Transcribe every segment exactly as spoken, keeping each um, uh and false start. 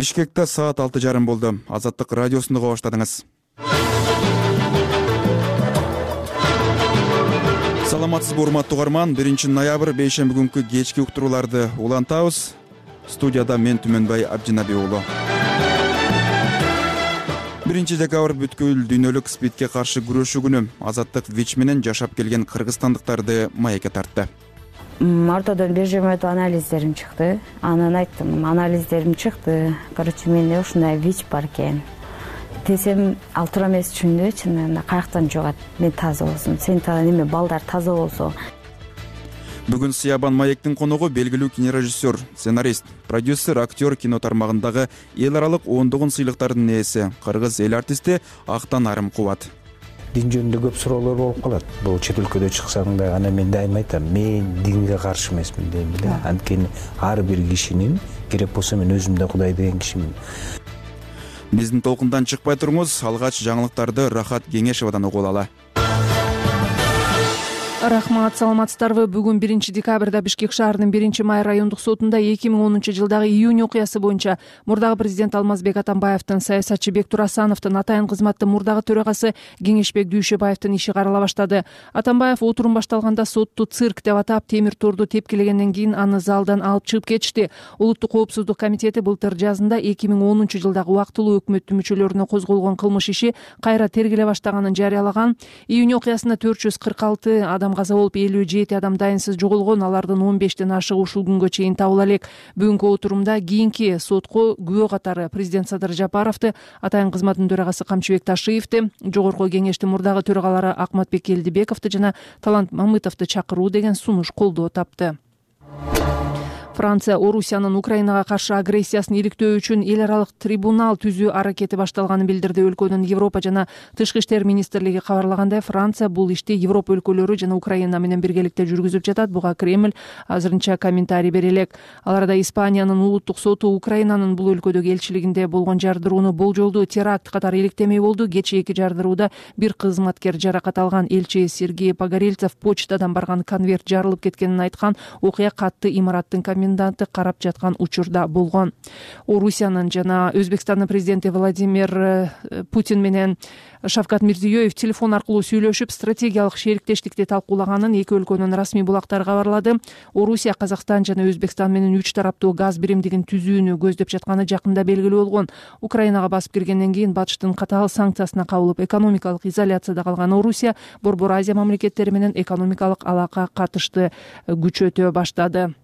Бишкекте саат алты жарым болду. Азаттык радиосунда баштадыңыз. Саламатсызбы, урматтуу угарман. биринчи ноябрь бейшемби күнкү кечки уктурууларды улантабыз. Студияда мен Түмөнбай Абдинабек уулу. биринчи декабрь бүткүл дүйнөлүк спидке каршы күрөшүү күнү. Азаттык ВИЧ менен жашап келген кыргызстандыктарды маекке тартты. Ортодон бир жөмөт анализдерим чыкты. Анан айттым, анализдерим чыкты. Короче, менде ушундай ВИЧ бар экен. Десем, ал туура эмес түшүндү, чынында каяктан жугат, мен таза болсун. Сен таза неме, балдар таза болсо. Бүгүн Сиябан маектин коногу белгилүү кинорежиссер, сценарист, продюсер, актер, кино тармагындагы эл аралык ондогон сыйлыктардын ээси, кыргыз эл артисти Актан Арымкубат. Дин жөнүндө көп суроолор болуп калат. Бул чет өлкөдө чыксаң да, ана мен дайыма айтам, мен динге каршы эмесмин дейм эле. Анткени ар бир кишинин керек болсо мен өзүм да Кудай деген кишимин. Биздин толкундан чыкпай туруңуз, алгач жаңылыктарды Рахат Кеңешевадан угуп алалы. Рахмат, саламатсыздарбы. Бүгүн биринчи декабрда Бишкек шаарынын биринчи май райондук сотунда эки миң онунчу жылдагы июнь окуясы боюнча мурдагы президент Алмазбек Атамбаевдин, саясатчы Бектур Асановдун, атайын кызматтын мурдагы төрагасы Кеңешбек Дүйшөбаевдин иши карала баштады. Атамбаев отурум башталганда сотту цирк деп атап, темир торду тепкилегенден кийин аны залдан алып чыгып кетишти. Улуттук коопсуздук комитети былтыр жазында эки миң онунчу жылдагы убактылуу өкмөттүн мүчөлөрүнө козголгон кылмыш иши кайра тергеле баштаганын жарыялаган. Июнь окуясында төрт жүз кырк алты адам каза болуп, элүү жети адам дайынсыз жоголгон. Алардын он бештен ашыгы ушул күнгө чейин табыла элек. Бүгүнкү отурумда кийинки сотко күбө катары президент Садыр Жапаровду, атайын кызматтын төрагасы Камчыбек Ташиевди, жогорку кеңештин мурдагы төрагалары Акматбек Келдибековду жана Талант Мамытовду чакыруу деген сунуш колдоо тапты. Франция Орусиянын Украинага каршы агрессиясын иликтөө үчүн эл аралык трибунал түзүү аракети башталганын билдирди. Өлкөнүн Европа жана Тышкы иштер министрлиги кабарлагандай, Франция бул ишти Европа өлкөлөрү жана Украина менен биргеликте жүргүзүп жатат. Буга Кремль азырынча комментарий бере элек. Ал арада Испаниянын улуттук соту Украинанын бул өлкөдөгү элчилигинде болгон жардырууну болжолдуу теракт катары иликтемей болду. Кечээки жардырууда бир кызматкер жаракат алган. Элчи Сергей Погорельцев почтадан барган конверт жарылып кеткенин айткан. Окуя катты имараттын коменданты карап жаткан учурда болгон. Орусиянын жана Өзбекстандын президенти Владимир Путин менен Шавкат Мирзиёев телефон аркылуу сүйлөшүп, стратегиялык шериктештикти талкуулаганын эки өлкөнүн расмий булактары кабарлады. Орусия Казакстан жана Өзбекстан менен үч тараптуу газ биримдигин түзүүнү көздөп жатканы жакында белгилүү болгон. Украинага басып киргенден кийин батыштын катаал санкциясына кабылып, экономикалык изоляцияда калган Орусия Борбор Азия мамлекеттери менен экономикалык алака катышты күчөтө баштады.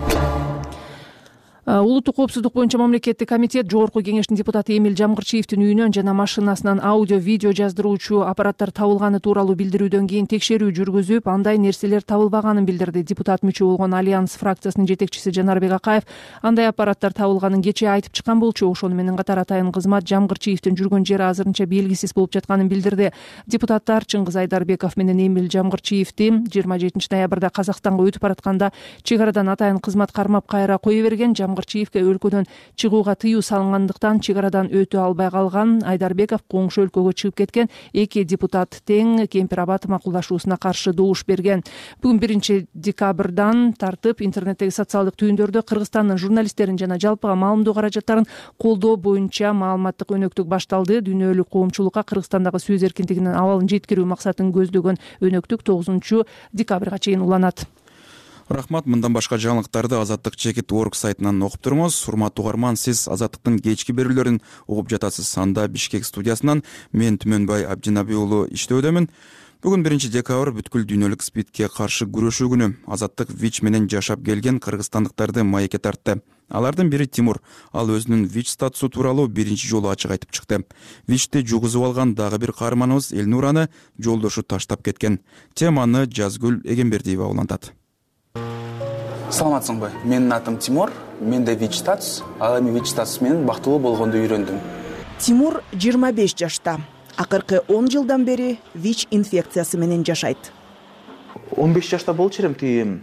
Улуттук коопсуздук боюнча мамлекеттик комитет жогорку кеңештин депутаты Эмил Жамгырчиевдин үйүнөн жана машинасынан аудио видео жаздыруучу аппараттар табылганы тууралуу билдирүүдөн кийин текшерүү жүргүзүп, андай нерселер табылбаганын билдирди. Депутат мүчө болгон Альянс фракциясынын жетекчиси Жанарбек Акаев андай аппараттар табылганын кечээ айтып чыккан болчу. Ошону менен катар атайын кызмат Жамгырчиевдин жүргөн жери азырынча белгисиз болуп жатканын билдирди. Депутаттар Чыңгыз Айдарбеков менен Эмил Жамгырчиевди жыйырма жетинчи ноябрда Казакстанга өтүп баратканда чек арадан атайын кызмат кармап кайра кое берген. Жамгырчиевге өлкөдөн чыгууга тыюу салынгандыктан чек арадан өтө албай калган. Айдарбеков коңшу өлкөгө чыгып кеткен. Эки депутат тең Кемпир Абад макулдашуусуна каршы добуш берген. Бүгүн биринчи декабрдан тартып интернеттеги социалдык түйүндөрдө Кыргызстандын журналисттерин жана жалпыга маалымдоо каражаттарын колдоо боюнча маалыматтык өнөктүк башталды. Дүйнөлүк коомчулукка Кыргызстандагы сөз эркиндигинин абалын жеткирүү максатын көздөгөн өнөктүк тогузунчу декабрга чейин уланат. Рахмат, мындан башка жаңылыктарды Азаттык чекит точка орг сайтынан окуп туруңуз. Урматтуу угарман, сиз Азаттыктын кечки берүүлөрүн угуп жатасыз. Анда Бишкек студиясынан мен Түмөнбай Абдинабек уулу иштөөдөмүн. Бүгүн биринчи декабрь бүткүл дүйнөлүк спидке каршы күрөшүү күнү. Азаттык ВИЧ менен жашап келген кыргызстандыктарды маекке тартты. Алардын бири Тимур. Ал өзүнүн ВИЧ статусу тууралуу биринчи жолу ачык айтып чыкты. ВИЧти жугузуп алган дагы бир каарманыбыз Элнураны жолдошу таштап кеткен. Теманы Жазгүл Эгембердиева улантат. Саламатсыңбы? Менин атым Тимур, менде ВИЧ статус, ал эми ВИЧ статус менен бактылуу болгонду үйрөндүм. Тимур жыйырма беш жашта. Акыркы он жылдан бери ВИЧ инфекциясы менен жашайт. он беш жашта болчу элем, тиги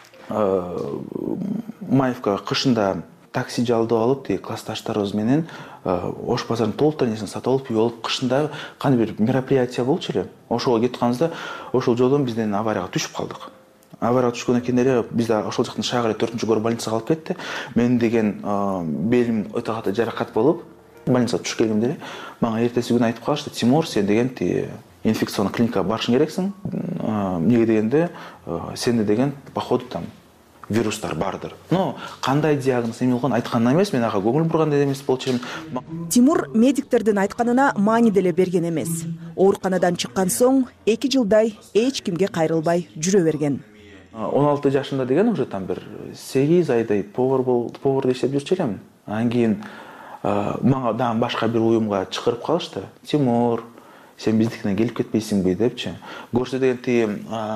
Маевка кышында такси жалдап алып, тиги классташтарыбыз менен Ош базарынын толук нерсесин сатып алып, үй алып, кышында кандай бир мероприятие болчу эле. Ошого кетканыбызда ошол жолдон бизден аварияга түшүп калдык. аварияга түшкөндөн кийин эле бизде ошол жактын шагыр төртүнчү гору больницага алып кетти. Мен деген белим өтө катуу жаракат болуп больницага түшүп келгенде эле мага эртеси күнү айтып калышты: Тимур, сен деген ти инфекционный клиникага барышың керексиң. Эмнеге дегенде, сенде деген походу там вирустар бардыр. Но кандай диагноз эме болгон айткан эмес, мен ага көңүл бурган да эмес болчу элем. Тимур медиктердин айтканына маани деле берген эмес. Ооруканадан чыккан соң эки жылдай эч кимге кайрылбай жүрө берген. он алты жашымда деген уже там бир сегиз айдай повар бол, поварда иштеп жүрчү элем. Анан кийин мага дагы башка бир уюмга чакырып калышты. Тимур, сен биздикине келип кетпейсиңби депчи. Көрсө деген ти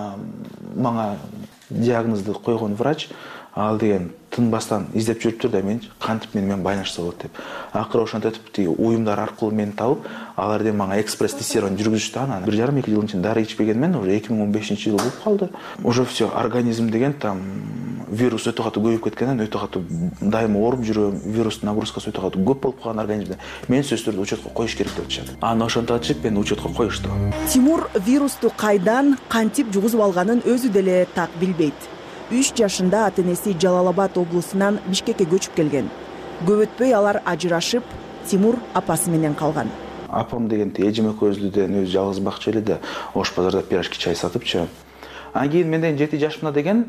мага диагнозду койгон врач, ал деген тынбастан издеп жүрүптүр да мен кантип менен менен байланышса болот деп. Акыры ошентип ти уюмдар аркылуу мени табып, алар деген мага экспресс тестирование жүргүзүштү. Анан бир жарым эки жылдын ичинде дары ичпегенмен уже эки миң он бешинчи жыл болуп калды. Уже все, организм деген там вирус өтө катуу көбөйүп кеткенден өтө катуу дайыма ооруп жүрөм, вирустун нагрузкасы өтө катуу көп болуп калган организмде. Мен сөзсүз түрдө учетко коюш керек деп атышат. Аны ошентип мени учетко коюшту. Тимур вирусту кайдан, кантип жугузуп алганын өзү деле так билбейт. үч жашында ата-энеси Жалал-Абад облусунан Бишкекке көчүп келген. Көп өтпөй алар ажырашып, Тимур апасы менен калган. Апам деген эжем экөөбүздөн өзү жалгыз бакчу эле да, Ош базарда пирожки чай сатыпчы. Анан кийин мен деген жети жашымда деген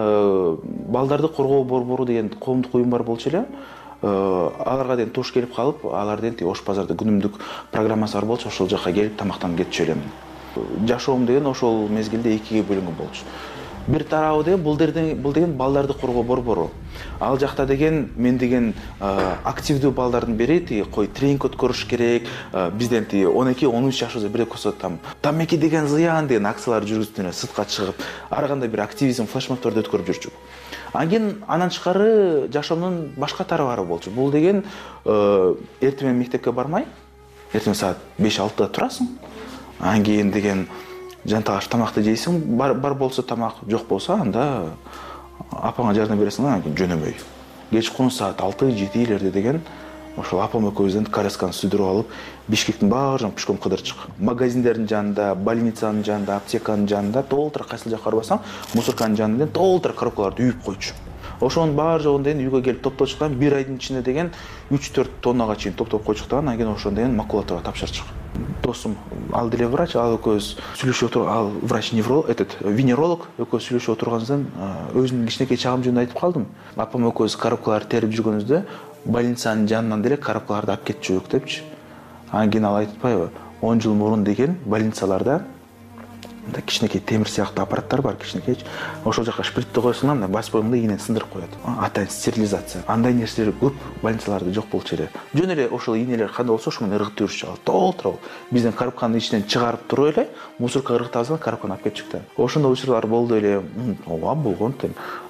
балдарды коргоо борбору деген коомдук уюм бар болчу эле. Аларга деген туш келип калып, алар деген Ош базарда күнүмдүк программасы бар болчу, ошол жака келип тамактанып кетчү элем. Жашоом деген ошол мезгилде экиге бөлүнгөн болчу. Бир тарабы деген бул деген бул деген балдарды коргоо борбору. Ал жакта деген мен деген активдүү балдардын бири ти кой тренинг өткөрүш керек. Бизден ти он эки он үч жашыбызда бир көсө там тамеки деген зыян деген акциялар жүргүзүп эле сыртка чыгып, ар кандай бир активизм флешмобдорду өткөрүп жүрчүк. Анан кийин анан тышкары жашоомдун башка тарабары болчу. Бул деген эртең менен мектепке бармай, эртең саат беш алтыда турасың. Анан кийин деген жанталаш тамакты жейсиң, бар, бар болсо тамак, жок болсо анда апаңа жардам бересиң, анан кийин жөнөбөй. Кечкурун саат алты жетилерде деген ошол апам экөөбүздөн колясканы сүдүрүп алып, Бишкектин баары жагын пешком кыдырчык. Магазиндердин жанында, больницанын жанында, аптеканын жанында толтура кайсыл жакка барбасаң, мусорканын жанында толтура коробкаларды үйүп койчу. Ошонун баары жогун деген үйгө келип топточукан бир айдын ичинде деген үч төрт тоннага чейин топтоп койчуктан, анан кийин ошондон деген макулатурага тапшырчык. Досум ал деле врач, ал экөөбүз сүйлөшүп отур, ал врач-невролог, этот венеролог, экөөбүз сүйлөшүп отурганыбыздан өзүмдүн кичинекей чагым жөнүндө айтып калдым. Апам экөөбүз коробкаларды терип жүргөнүбүздө больницанын жанынан деле коробкаларды алып кетчүк депчи. Анан кийин ал айтпайбы, он жыл мурун деген больницаларда мында кичинекей темир сыяктуу аппараттар бар, кичинекей. Ошол жака шпритти койсоң, анда бас боюңда ийнени сындырып коет. Атайын стерилизация. Андай нерселер көп больницаларда жок болчу эле. Жөн эле ошол ийнелер кандай болсо, ошо менен ыргытып жүрчү. Толтура бизден коробканын ичинен чыгарып туруп эле мусоркага ыргытабыз, коробканы алып кетчүк да. Ошондой учурлар болду эле. Ооба, болгон тем.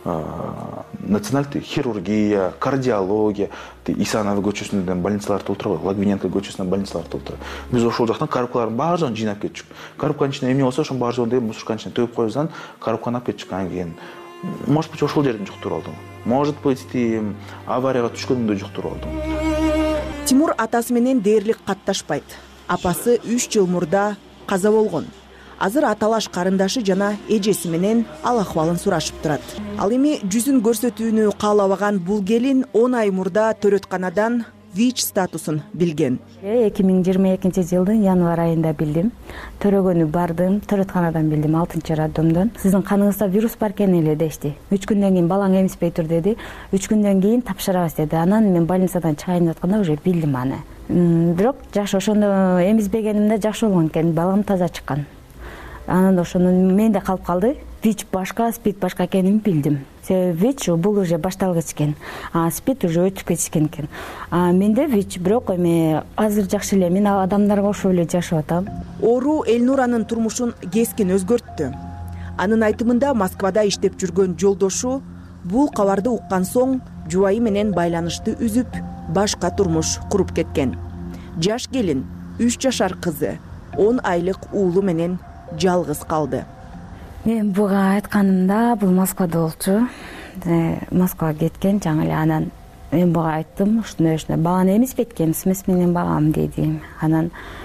Национальный хирургия, кардиология, Исанова көчөсүнөн больницалар толтура, Лагвиненко көчөсүнөн больницалар толтура. Биз ошол жактан коробкалардын баарын жыйнап кетчүк. Коробканын ичинде эмне болсо, ошонун баарын деген мусорканын ичине төгүп коебуздан коробканы алып кетчүк. Анан кийин может быть ошол жерден жуктуруп алдым. Может быть аварияга түшкөндө жуктуруп алдым. Тимур атасы менен дээрлик катташпайт. Апасы үч жыл мурда каза болгон. Азыр аталаш карындашы жана эжеси менен ал акыбалын сурашып турат. Ал эми жүзүн көрсөтүүнү каалабаган бул келин он ай мурда төрөтканадан ВИЧ статусун билген. эки миң жыйырма экинчи жылдын январь айында билдим. Төрөгөнү бардым, төрөтканадан билдим, алтынчы роддомдон. Сиздин каныңызда вирус бар экен эле дешти. үч күндөн кийин балаң эмиспей тур деди. үч күндөн кийин тапшырабыз деди. Анан мен больницадан чыгайын деп атканда уже билдим аны. Бирок жакшы, ошондо эмизбегенимде жакшы болгон экен, балам таза чыккан. Анан ошону менде калып калды. ВИЧ башка, СПИД башка экенин билдим. ВИЧ бул уже башталгыч экен, а СПИД уже өтүп кетишкен экен. А менде ВИЧ, бирок эми азыр жакшы эле, мен адамдарга окшоп эле жашап атам. Оору Элнуранын турмушун кескин өзгөрттү. Анын айтымында Москвада иштеп жүргөн жолдошу бул кабарды уккан соң жубайы менен байланышты үзүп, башка турмуш куруп кеткен. Жаш келин, үч жашар кызы, он айлык уулу менен жалгыз калды. Мен буга айтканымда бул Москвада болчу. Москвага кеткен жаңы эле. Анан мен буга айттым, ушундай ушундай баланы эмизбейт экенбиз, эмес менен багам деди. Анан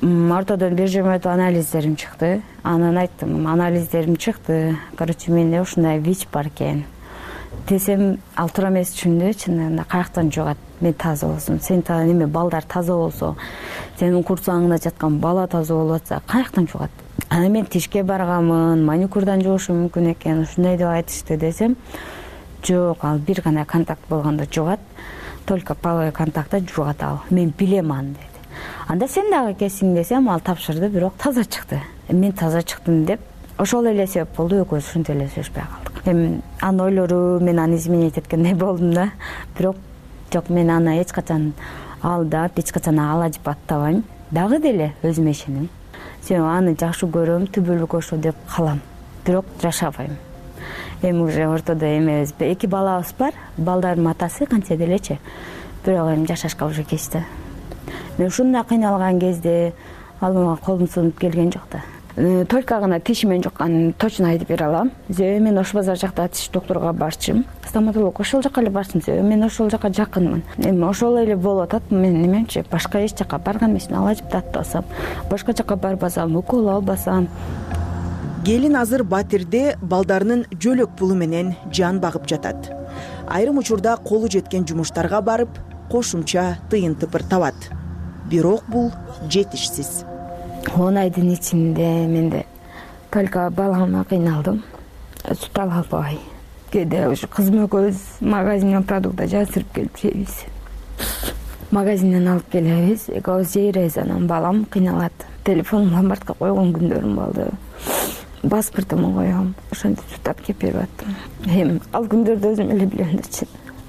ортодон бир жыйырма өтүп анализдерим чыкты. Анан айттым, анализдерим чыкты. Короче, менде ушундай ВИЧ бар экен. Десем, ал туура эмес түшүндү, чынында каяктан жугат? Мен таза болсун. Сен та неме балдар таза болсо, сенин курсагыңда жаткан бала таза болуп атса, каяктан жугат? Анан мен тишке барганмын, маникюрдан жугушум мүмкүн экен, ушундай деп айтышты десем, жок, ал бир гана контакт болгондо жугат. Только половой контактта жугат ал. Мен билем аны деди. Анда сен дагы келсиң десем, ал тапшырды, бирок таза чыкты. Мен таза чыктым деп, ошол эле себеп болду, экөөбүз ушинтип эле сүйлөшпөй калдык. Эми анын ойлору, мен аны изменить эткендей болдум да. Бирок жок, мен аны эч качан алдап, эч качан ала деп аттабайм. Дагы деле өзүмө ишенем. Себеби аны жакшы көрөм, түбөлүк ошо деп калам. Бирок жашабайм. Эми уже ортодо эмебиз, эки балабыз бар, балдардын атасы кантсе делечи. Бирок эми жашашка уже кечти. Мен ушундай кыйналган кезде ал мага колун сунуп келген жок да. Только гана тишимен жукканын точно айтып бере алам. Себеби мен Ош базар жакта тиш докторуна барчым. Стоматолог ошол жака эле барчым, себеби мен ошол жака жакынмын. Эми ошол эле болуп атат. Мен неменчи башка эч жака барган эмесмин, ала жеп таттасам, башка жака барбасам, укол албасам. Келин азыр Батирде балдарынын жөлөк пулу менен жан багып жатат. Айрым учурда колу жеткен жумуштарга барып, кошумча тыйын тыпыр табат. Бирок бул жетишсиз. он айдын ичинде менде только балама кыйналдым. Сут ала албай. Кээде ушу кызым экөөбүз магазинден продукт жаздырып келип жейбиз. Магазинден алып келебиз, экөөбүз жейбиз, анан балам кыйналат. Телефон ломбардка койгон күндөрүм болду. Паспортумду коем, ошентип сутап кеп берип аттым. Эми ал күндөрдү өзүм эле билем дечи.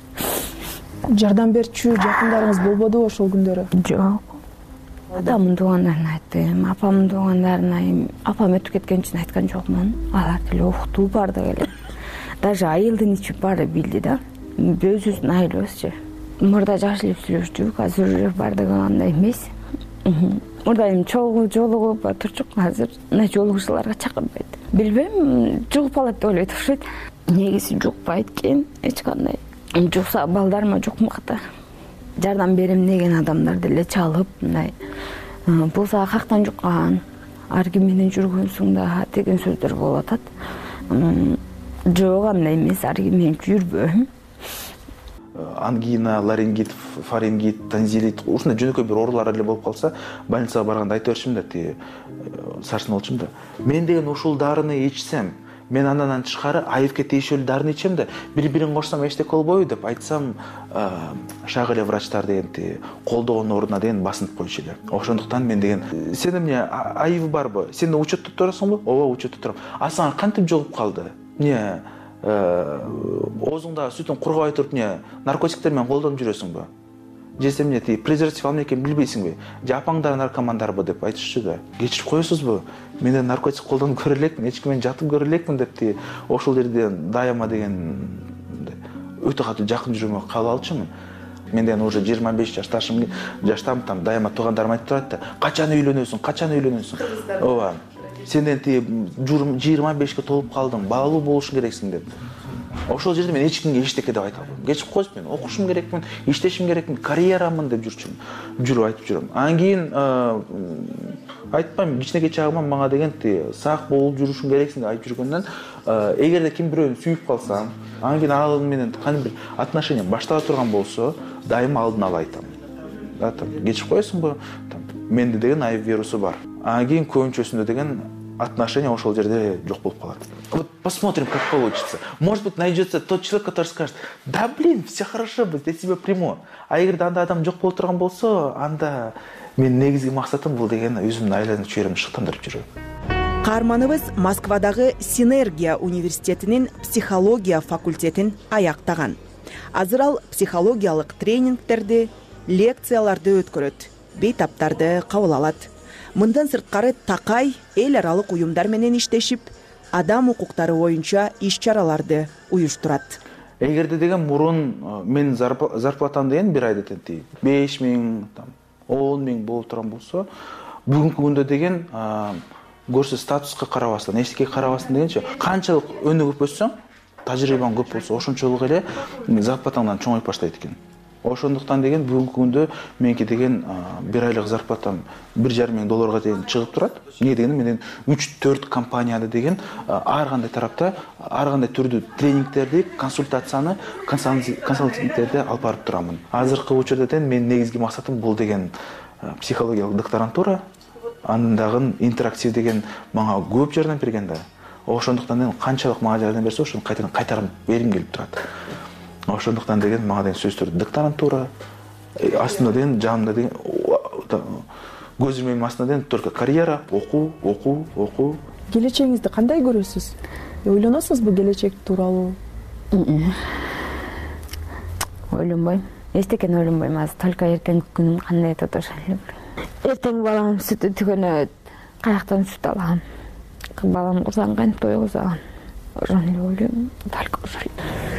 Жардам берчү жакындарыңыз болбодубу ошол күндөрү? Жок. Адамдын туугандарына айттым, апамдын туугандарына, апам өтүп кеткен үчүн айткан жокмун. Алар деле укту, бардык эле. Даже айылдын ичи баары билди да. Өзүбүздүн айылыбызчы. Мурда жакшы эле сүйлөштүк, азыр бардыгы андай эмес. Мурда эми чогуу жолугуп турчук, азыр мына жолугушууларга чакырбайт. Билбейм, жугуп алат деп ойлойт окшойт. Негизи жукпайт экен, эч кандай. Жукса балдарыма жукмакта. Жардам берем деген адамдар деле чалып, мындай бул сага каяктан жуккан, ар ким менен жүргөнсүң да деген сөздөр болуп атат. Жок, андай эмес, ар ким менен жүрбөйм. Ангина, ларингит, фарингит, танзилит, ушундай жөнөкөй бир оорулар эле болуп калса, больницага барганда айта берчим да, ти сарсын болчум да. Мен деген ушул дарыны ичсем, мен андан тышкары айыпке тийишелүү дарыны ичем да, бири-бирин кошсам эчтеке болбойбу деп айтсам, шак эле врачтар деген колдогон ордуна деген басынып коюшу эле. Ошондуктан мен деген, сен эмне айыбы барбы? Сен учетто турасыңбы? Ооба, учетто турам. А сага кантип жолуп калды? Не оозуңда сүтүң кургабай туруп не наркотиктер менен колдонуп жүрөсүңбү? Же эмне ти презерватив алма экенин билбейсиңби? Же апаңдар наркомандарбы деп айтышчу да. Кечирип коесузбу? Мен да наркотик колдонуп көрө элекмин, эч ким менен жатып көрө элекмин деп ти ошол жерден дайыма деген өтө катуу жакын жүрүүмө кабыл алчумун. Мен деген уже жыйырма беш жашташым, жаштам, там дайыма туугандарым айтып турат да, качан үйлөнөсүң, качан үйлөнөсүң? Ооба. Сенден ти жыйырма бешке толуп калдың, балалуу болушуң керексиң деп. Ошол жерде мен эч кимге эчтеке деп айта албайм. Кечип коесуз, мен окушум керекмин, иштешим керекмин, карьерамын деп жүрчүмүн. Жүрүп айтып жүрөм. Анан кийин айтпайм, кичинекей чагыма мага деген ти сак болуп жүрүшүң керексиң деп айтып жүргөндөн, эгерде ким бирөөнү сүйүп калсам, анан кийин ал менен кандай бир отношения баштала турган болсо, дайыма алдын ала айтам. Да, там кечип коесуңбу? Там менде деген айып вирусу бар. Анан кийин көбүнчөсүндө деген отношения ошол жерде жок болуп калат. Вот посмотрим, как получится. Может быть, найдется тот человек, который скажет: да блин, все хорошо, я тебя приму. А эгерде анда адам жок болуп турган болсо, анда мен негизги максатым бул деген өзүмдүн айланып чөйрөмдү шыктандырып жүрөм. Каарманыбыз Москвадагы Синергия университетинин психология факультетин аяктаган. Азыр ал психологиялык тренингтерди, лекцияларды өткөрөт, бейтаптарды кабыл алат. Мындан сырткары такай эл аралык уюмдар менен иштешип, адам укуктары боюнча иш-чараларды уюштурат. Эгерде деген мурун мен зарплатам деген бир айда тенти беш миң, он миң болуп турган болсо, бүгүнкү күндө деген көрсө статуска карабастан, эчтекеге карабастан дегенче, канчалык өнүгүп өссөң, тажрыйбаң көп болсо, ошончолук эле зарплатаңдан чоңоюп баштайт экен. ошондуктан деген бүгүнкү күндө меники деген бир айлык зарплатам бир жарым миң долларга чейин чыгып турат. Эмне дегенде менен үч төрт компанияда деген ар кандай тарапта ар кандай түрдүү тренингтерди, консультацияны, консалтингтерди алып барып турамын. Азыркы учурда деген менин негизги максатым бул деген психологиялык докторантура. Анын дагы интерактив деген мага көп жардам берген да. Ошондуктан деген канчалык мага жардам берсе, ошону кайтадан кайтарып берим келип турат. Ошондуктан деген мага деген сөзсүз түрдө докторантура, астында деген жанымда деген көзүмдүн астында деген только карьера, окуу, окуу, окуу. Келечегиңизди кандай көрөсүз? Ойлоносузбу келечек тууралуу? Ойлонбойм. Эчтекен ойлонбойм. Азыр только эртеңки күнүм кандай өтөт ошол эле. Эртең балам сүтү түгөнөт. Каяктан сүт алам? Балам кызганган, той кызган. Ошону эле ойлойм. Только ошол.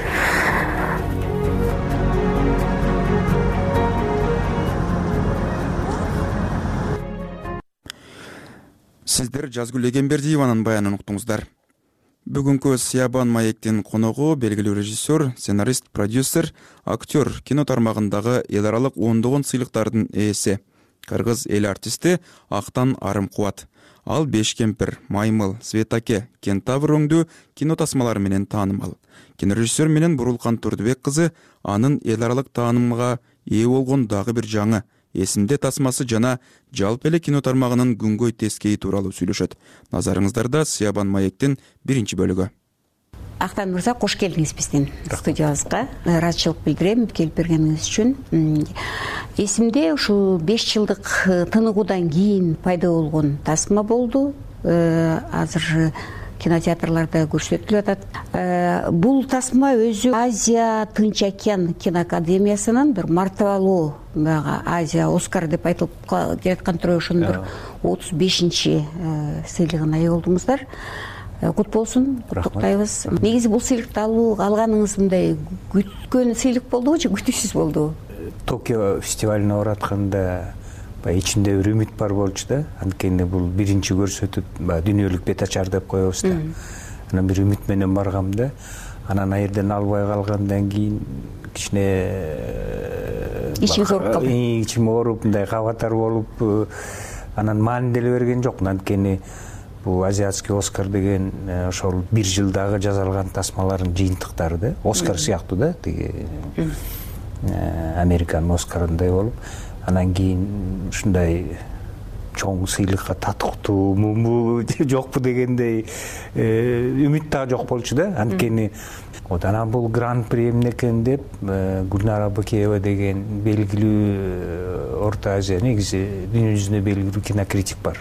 Сиздер Жазгүл Эгембердиеванын баянын уктуңуздар. Бүгүнкү Сиябан маектин коногу белгилүү режиссер, сценарист, продюсер, актер, кино тармагындагы эл аралык ондогон сыйлыктардын ээси, кыргыз эл артисти Актан Арымкубат. Ал Беш кемпир, Маймыл, Светаке, Кентавр өңдүү кино тасмалары менен таанымал. Кинорежиссер менен Бурулкан Турдубек кызы анын эл аралык таанымга ээ болгон дагы бир жаңы эсимде тасмасы жана жалпы эле кино тармагынын күнгөй тескейи тууралуу сүйлөшөт. Назарыңыздарда Сиябан маектин биринчи бөлүгү. Актан мырза, кош келдиңиз биздин студиябызга. Ыраазычылык билдирем келип бергениңиз үчүн. Эсимде ушул беш жылдык тыныгуудан кийин пайда болгон тасма болду. Азыр кинотеатрларда көрсөтүлүп атат. Бул тасма өзү Азия Тынч океан киноакадемиясынын бир мартабалуу Азия Оскар деп айтылып келаткан туру ошондун отуз бешинчи сыйлыгына ээ болдуңуздар. Кут болсун, куттуктайбыз. Негизи бул сыйлыкты алуу алганыңыз мындай күткөн сыйлык болдубу же күтүүсүз болдубу? Токио фестивалине баратканда ичимде бир үмүт бар болчу да. Анткени бул биринчи көрсөтүп, дүйнөлүк бет ачар деп коебуз да. Анан бир үмүт менен баргам да. Анан ал жерден албай калгандан кийин кичине ичиңиз ооруп калды. Ичим ооруп, мындай кабатар болуп, анан маанилей берген жокмун. Анткени бул азиатский Оскар деген ошол бир жылдагы жасалган тасмалардын жыйынтыктары да. Оскар сыяктуу да, тиги Американын Оскарындай болуп. Анан кийин ушундай чоң сыйлыкка татыктууму жокпу дегендей үмүт дагы жок болчу да. Анткени анан бул гран-при эмне экен деп Гүлнар Абыкеева деген белгилүү Орто Азия, негизи дүйнө жүзүндө белгилүү кинокритик бар.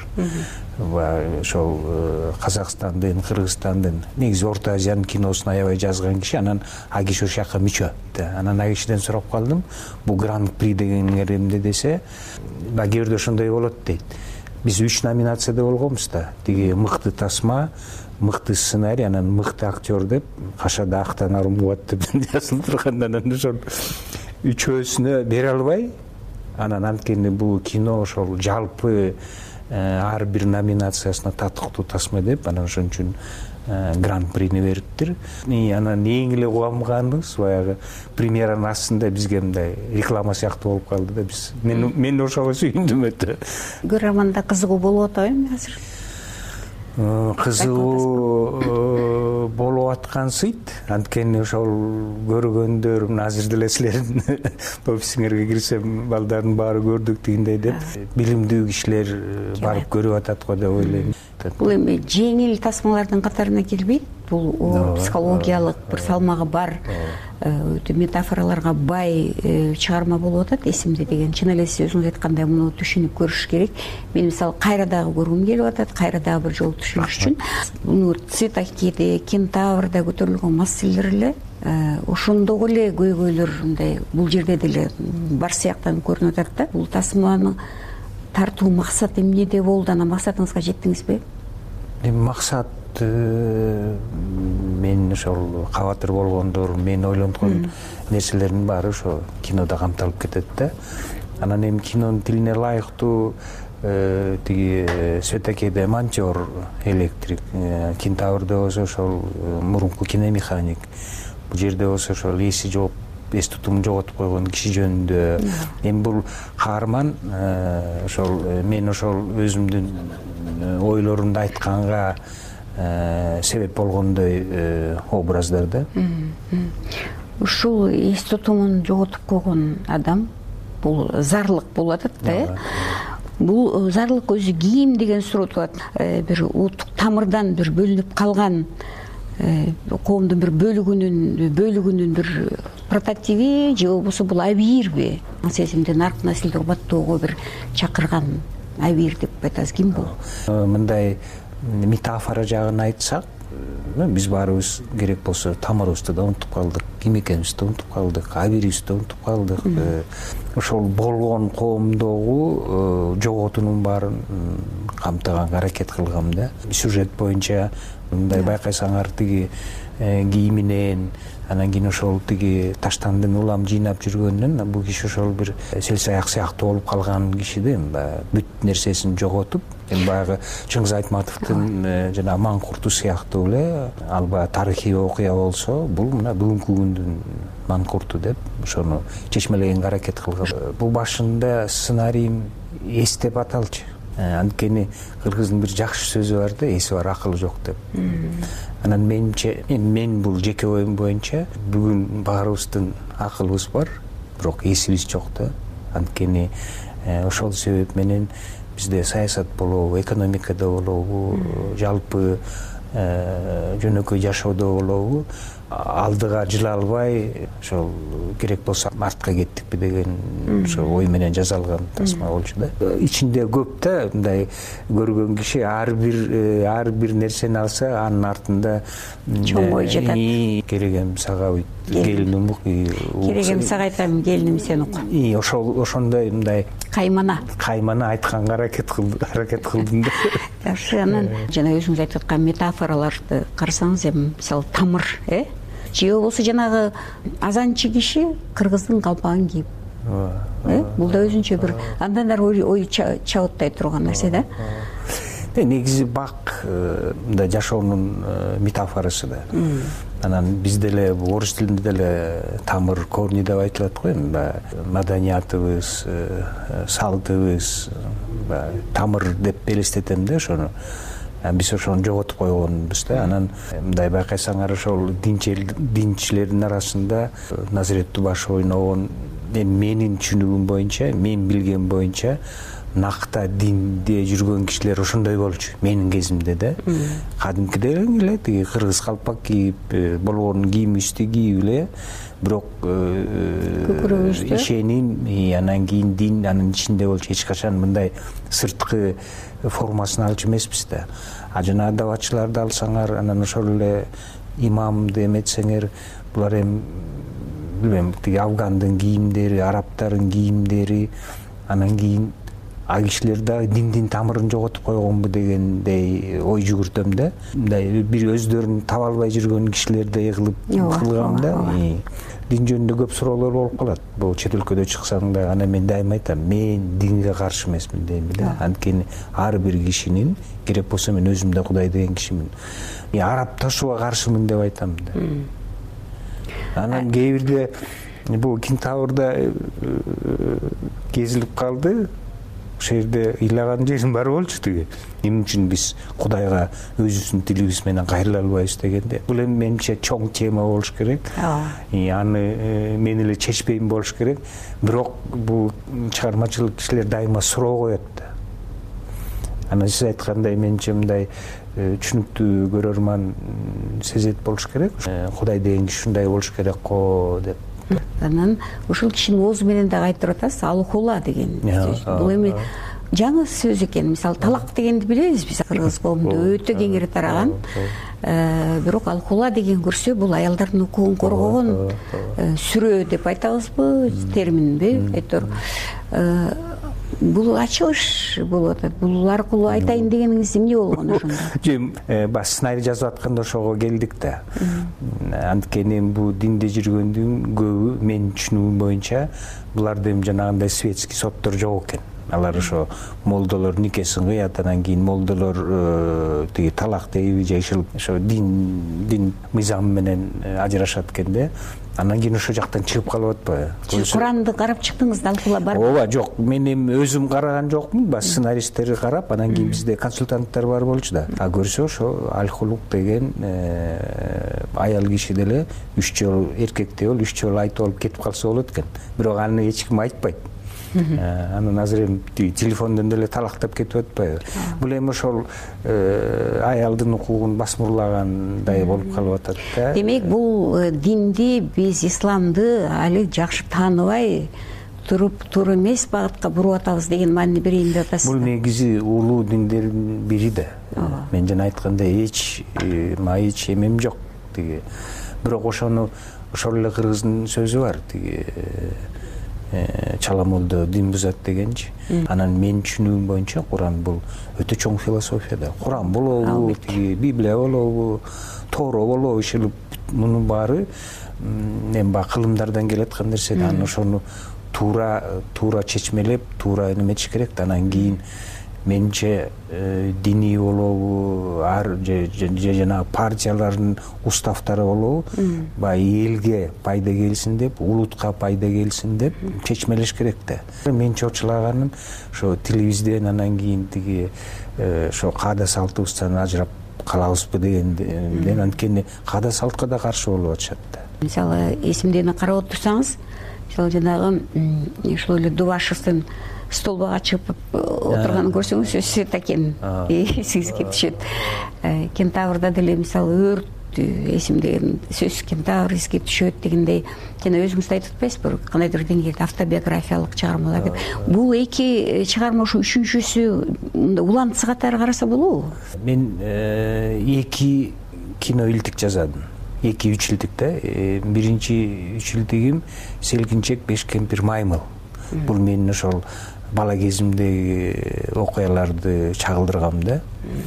Ошол Казакстандын, Кыргызстандын, негизи Орто Азиянын киносун аябай жазган киши, анан а киши ошол жака мүчө. Анан а кишиден сурап калдым, бул гран-при дегендер эмне десе, кээ бирде ошондой болот дейт. Биз үч номинацияда болгонбуз да. Тиги мыкты тасма, мыкты сценарий, анан мыкты актер деп, кашада Актан Арымкубат деп жазылып турганда, анан ошол үчөөсүнө бере албай, анан анткени бул кино ошол жалпы ар бир номинациясына татыктуу тасма деп, анан ошон үчүн гран-прини бериптир. Анан эң эле кубанганыбыз баягы премьеранын астында бизге мындай реклама сыяктуу болуп калды да. Биз мен мен ошого сүйүндүм өтө. Көрөрманда кызыгуу болуп атабы азыр? Кызыгуу болуп аткансыйт. Анткени ошол көргөндөр азыр деле силердин офисиңерге кирсем, балдардын баары көрдүк дегендей деп, билимдүү кишилер барып көрүп атат го деп ойлойм. Бул эми жеңил тасмалардын катарына кирбейт. Бул психологиялык бир салмагы бар, өтө метафораларга бай чыгарма болуп атат. Эсимде деген чын эле сиз өзүңүз айткандай муну түшүнүп көрүш керек. Мен мисалы кайра дагы көргүм келип атат, кайра дагы бир жолу түшүнүш үчүн. Муну Цветакеде, Кентаврда көтөрүлгөн маселелер эле ошондогу эле көйгөйлөр мындай бул жерде деле бар сыяктан көрүнүп атат да. Бул тасманы тартуу максат эмнеде болду? Анан максатыңызга жеттиңизби? Максат мен ошол кабатыр болгондор, мен ойлонткон нерселердин баары ошо кинода камтылып кетет да. Анан эми кинонун тилине ылайыктуу тиги Светакеде монтер, электрик, Кентаврда болсо ошол мурунку киномеханик, бул жерде болсо ошол эси жооп эс тутумун жоготуп койгон киши жөнүндө. Эми бул каарман ошол мен ошол өзүмдүн ойлорумду айтканга себеп болгондой образдар да. Ушул эс тутумун жоготуп койгон адам бул зарлык болуп атат да, э? Бул зарлык өзү кийим деген суроо туулат. Бир улуттук тамырдан бир бөлүнүп калган коомдун бир бөлүгүнүн бөлүгүнүн бир прототиби же болбосо бул абийирби? Сезимди наркы населди урматтоого бир чакырган абийир деп айтасыз, ким бул? Мындай метафора жагын айтсак, биз баарыбыз керек болсо тамырыбызды да унутуп калдык, ким экенибизди унутуп калдык, абийирибизди унутуп калдык. Ошол болгон коомдогу жоготуунун баарын камтыганга аракет кылгам да. Сюжет боюнча мындай байкасаңар, тиги кийиминен, анан кийин ошол тиги таштандын улам жыйнап жүргөнүнөн бул киши ошол бир сел саяк сыяктуу болуп калган киши да, эми бүт нерсесин жоготуп, эми баягы Чыңгыз Айтматовдун жана Маңкурту сыяктуу эле, ал баягы тарыхый окуя болсо, бул мына бүгүнкү күндүн Маңкурту деп ошону чечмелегенге аракет кылган. Бул башында сценарийим эс деп аталчу. Анткени кыргыздын бир жакшы сөзү бар да, эси бар, акылы жок деп. Анан менимче, мен бул жеке оюм боюнча бүгүн баарыбыздын акылыбыз бар, бирок эсибиз жок да. Анткени ошол себеп менен бизде саясат болобу, экономикада болобу, жалпы жөнөкөй жашоодо болобу, алдыга жыла албай, ошол керек болсо артка кеттикпи деген ошол ой менен жазалган тасма болчу да. Ичинде көп да, мындай көргөн киши ар бир ар бир нерсени алса, анын артында чоң ой жатат. Керегем сага бүйт, келиним ук. Керегем сага айтам, келиним сен ук. И ошол ошондой мындай каймана. Каймана айтканга аракет кылдым, аракет кылдым да. Жакшы, анан жана өзүңүз айтып аткан метафораларды карасаңыз, эми мисалы тамыр, э? Же болбосо жанагы азанчы киши кыргыздын калпагын кийип. Э? Бул да өзүнчө бир андан ары ой чабыттай турган нерсе да. Негизи бак мындай жашоонун метафорасы да. Анан бизде эле орус тилинде деле тамыр, корни деп айтылат го, эми маданиятыбыз, салтыбыз, тамыр деп элестетем да ошону. Биз ошону жоготуп койгонбуз да. Анан мындай байкасаңар, ошол динчилердин арасында Назиреттүү баш ойногон, менин түшүнүгүм боюнча, мен билген боюнча накта динде жүргөн кишилер ошондой болчу менин кезимде да. Кадимкиде эле тиги кыргыз калпак кийип, болгон кийимибизди кийип эле, бирок ишеним, анан кийин дин анын ичинде болчу. Эч качан мындай сырткы формасын алчу эмеспиз да. А жана даватчыларды алсаңар, анан ошол эле имамды эметсеңер, булар эми билбейм, тиги афгандын кийимдери, арабтардын кийимдери, анан кийин а кишилер дагы диндин тамырын жоготуп койгонбу дегендей ой жүгүртөм да. Мындай бир өздөрүн таба албай жүргөн кишилердей кылып кылгам да. Дин жөнүндө көп суроолор болуп калат. Бул чет өлкөдө чыксаң да, анан мен дайыма айтам, мен динге каршы эмесмин дейм да. Анткени ар бир кишинин, керек болсо мен өзүм да Кудай деген кишимин, арабташууга каршымын деп айтам да. Анан кээ бирде бул Кентаврда кезилип калды. Ошол жерде ыйлаган жерим бар болчу тиги. Эмне үчүн биз Кудайга өзүбүздүн тилибиз менен кайрыла албайбыз дегенде. Бул эми менимче чоң тема болуш керек. Аны мен эле чечпейм болуш керек. Бирок бул чыгармачылык кишилер дайыма суроо коет да. Анан сиз айткандай менимче мындай түшүнүктүү көрөрман сезет болуш керек. Кудай деген киши ушундай болуш керек го деп. Анан ушул кишинин оозу менен дагы айтып атасыз, алхула деген сөз. Бул эми жаңы сөз экен. Мисалы талак дегенди билебиз биз, кыргыз коомунда өтө кеңири тараган. Бирок алхула деген көрсө, бул аялдардын укугун коргогон сүрөө деп айтабызбы, терминби, айтор. Бул ачылыш болуп атат. Бул аркылуу айтайын дегениңиз эмне болгон ошондо? Баш сценарий жазып атканда ошого келдик да. Анткени бул динде жүргөндүн көбү менин түшүнүгүм боюнча буларда эми жанагындай светский соттор жок экен. Алар ошо молдолор никесин кыят, анан кийин молдолор тиги талак дейби же ошо дин дин мыйзамы менен ажырашат экен да. анан кийин ошол жактан чыгып калып атпайбы? Куранды карап чыктыңыз да, алкула барбы? Ооба, жок, мен эми өзүм караган жокмун, баягы сценаристтерди карап, анан кийин бизде консультанттар бар болчу да. А көрсө ошо Аль-Хулук деген аял киши деле үч жолу эркектей болуп, үч жолу айтып алып кетип калса болот экен. Бирок аны эч ким айтпайт. Анан азыр эми телефондон деле талактап кетип атпайбы? Бул эми ошол аялдын укугун басмырлагандай болуп калып атат да. Демек, бул динди, биз исламды али жакшы тааныбай туруп туура эмес багытка буруп атабыз деген маани берейин деп атасыз. Бул негизи улуу диндердин бири да. Мен жана айткандай эч эч эмем жок тиги. Бирок ошону ошол эле кыргыздын сөзү бар, тиги чаламолдо дин бузат дегенчи. Анан менин түшүнүгүм боюнча Куран бул өтө чоң философия да. Куран болобу, тиги Библия болобу, Торо болобу, ушул мунун баары эми баягы кылымдардан келаткан нерсе да. Анан ошону туура туура чечмелеп, туура неметиш керек да. Анан кийин менче диний болобу, ар же жанагы партиялардын уставтары болобу, баягы элге пайда келсин деп, улутка пайда келсин деп чечмелеш керек да. Мен чочулаганым ошо телевизден анан кийин тиги ошо каада салтыбыздан ажырап калабызбы дегенден, анткени каада салтка да каршы болуп атышат да. Мисалы, эсимдени карап отурсаңыз, мисалы жанагы ошол эле Дубашевдин столбага чыгып отурганын көрсөңүз, Света экен эсиңизге түшөт. Кентаврда деле мисалы өрт эсимдеген сөз Кентавр эске түшөт дегендей, жана өзүңүз да айтып атпайсызбы, кандайдыр деңгээлде автобиографиялык чыгармалар деп. Бул эки чыгарма ушу үчүнчүсү улантысы катары караса болобу? Мен эки кино илтик жазадым. Эки үч илтик да. Биринчи үч илтигим Селкинчек беш кемпир маймыл. Бул менин ошол бала кезимдеги окуяларды чагылдыргам да.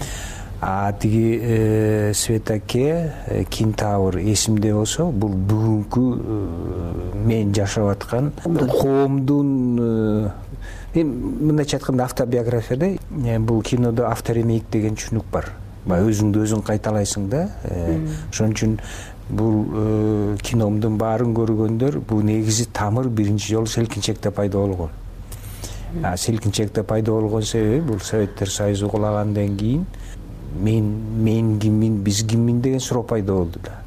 А тиги Светаке, Кентавр эсимде болсо, бул бүгүнкү мен жашап аткан коомдун, мындайча айтканда автобиография да. Бул кинодо авторемейк деген түшүнүк бар. Баягы өзүңдү өзүң кайталайсың да. Ошон үчүн бул киномдун баарын көргөндөр, бул негизи тамыр биринчи жолу Селкинчекте пайда болгон. А Селкинчекте пайда болгон себеби бул Советтер Союзу кулагандан кийин мен мен киммин, биз киммин деген суроо пайда болду да.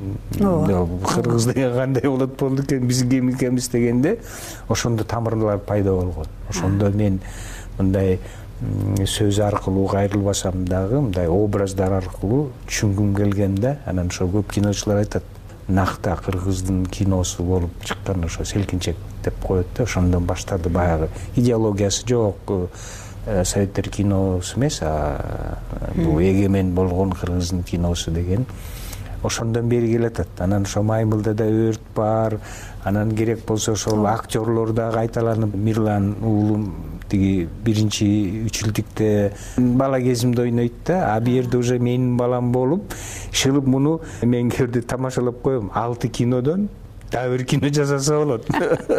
Кыргыз деген кандай болот болду экен, биз ким экенбиз дегенде ошондо тамырлар пайда болгон. Ошондо мен мындай сөз аркылуу кайрылбасам дагы, мындай образдар аркылуу түшүнгүм келген да. Анан ошо көп киночулар айтат, накта кыргыздын киносу болуп чыккан ошо Селкинчек деп коет да. Ошондон баштады, баягы идеологиясы жок Советтер киносу эмес, а бул эгемен болгон кыргыздын киносу деген ошондон бери келатат. Анан ошо Маймылда да өрт бар, анан керек болсо ошол актерлор да кайталанып, Мирлан уулум тиги биринчи үчүлтүктө бала кезимде ойнойт да. А бу жерде уже менин балам болуп, шылып муну мен көрдү тамашалап коем. алты кинодон дагы бир кино жасаса болот.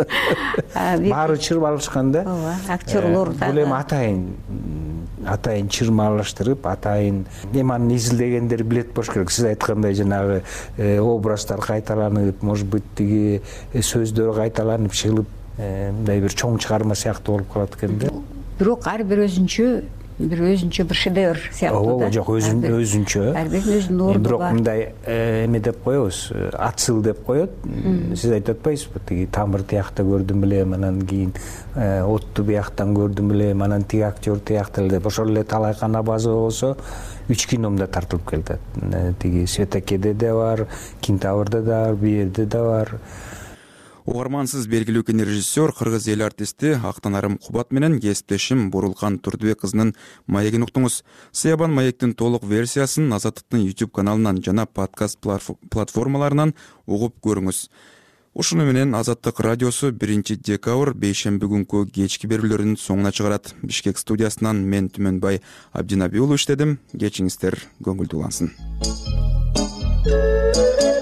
Баары чырмалышкан да. Ооба, актерлор да. Бул эми атайын атайын чырмалаштырып, атайын эманы изилдегендер билет болуш керек. Сиз айткандай жанагы образдар кайталанып, может быть, тиги сөздөр кайталанып, чыгылып, мындай бир чоң чыгарма сыяктуу болуп калат экен да. Бирок ар бир өзүнчө бир өзүнчө бир шедевр сыяктуу да. Ооба, жок, өзүнчө. Ар биринин өзүнүн орду бар. Бирок мындай эме деп коебуз, ацыл деп коет. Сиз айтып атпайсызбы, тиги тамыр тиякта көрдүм билем, анан кийин отту бияктан көрдүм билем, анан тиги актер тиякта эле деп. Ошол эле талайкана база болсо үч киномда тартылып келет. Тиги Светакеде да бар, Кентаврда да бар, бу жерде да бар. Угармансыз белгилүү кинорежиссер, кыргыз эл артисти Актанарым Кубат менен кесиптешим Бурулкан Турдубек кызынын маегин уктуңуз. Сыябан маектин толук версиясын Азаттыктын YouTube каналынан жана подкаст платформаларынан угуп көрүңүз. Ушуну менен Азаттык радиосу биринчи декабрь бейшемби күнкү кечки берүүлөрүнүн соңуна чыгарат. Бишкек студиясынан мен Түмөнбай Абдинабий уулу иштедим. Кечиңиздер көңүлдүү улансын.